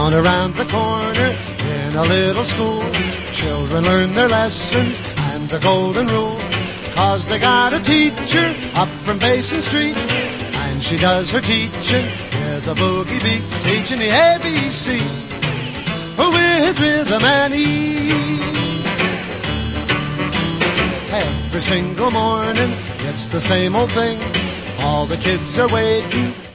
Down around the corner in a little school, children learn their lessons and the golden rule. 'Cause they got a teacher up from Basin Street, and she does her teaching with a boogie beat, teaching the ABC with rhythm and ease. Every single morning, it's the same old thing. All the kids are waiting